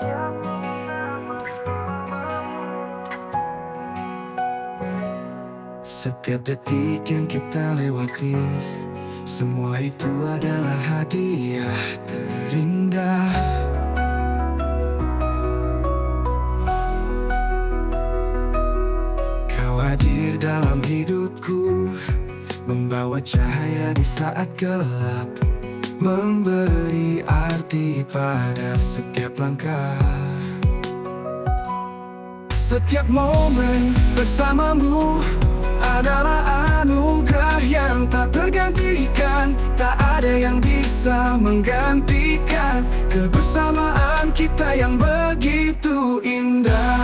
Setiap detik yang kita lewati, semua itu adalah hadiah terindah. Kau hadir dalam hidupku, membawa cahaya di saat gelap, memberi arti pada setiap langkah. Setiap momen bersamamu adalah anugerah yang tak tergantikan. Tak ada yang bisa menggantikan kebersamaan kita yang begitu indah.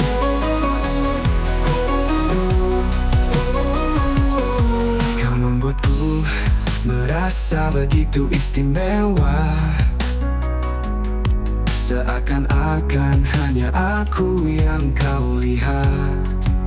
Kau membuatku merasa begitu istimewa, seakan-akan hanya aku yang kau lihat.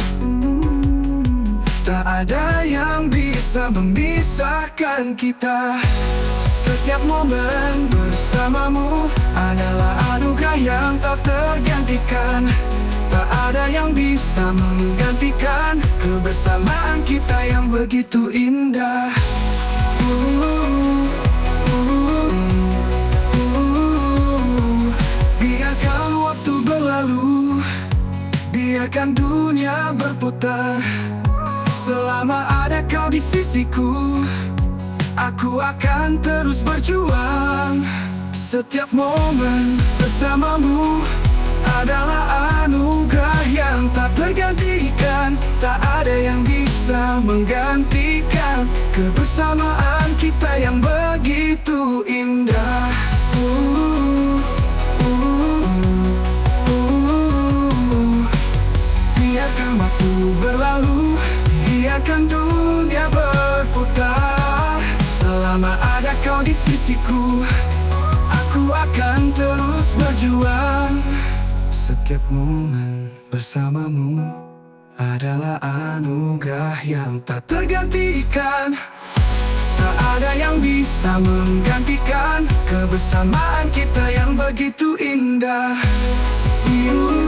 Tak ada yang bisa memisahkan kita. Setiap momen bersamamu adalah anugerah yang tak tergantikan. Tak ada yang bisa menggantikan kebersamaan kita yang begitu indah. Biarkan waktu berlalu, biarkan dunia berputar. Selama ada kau di sisiku, aku akan terus berjuang. Setiap momen bersamamu adalah anugerah yang tak tergantikan. Tak ada yang bisa menggantikan kebersamaan kita yang begitu indah. Biarkan waktu berlalu, biarkan dunia berputar. Selama ada kau di sisiku, aku akan terus berjuang. Setiap momen bersamamu adalah anugerah yang tak tergantikan. Tak ada yang bisa menggantikan kebersamaan kita yang begitu indah.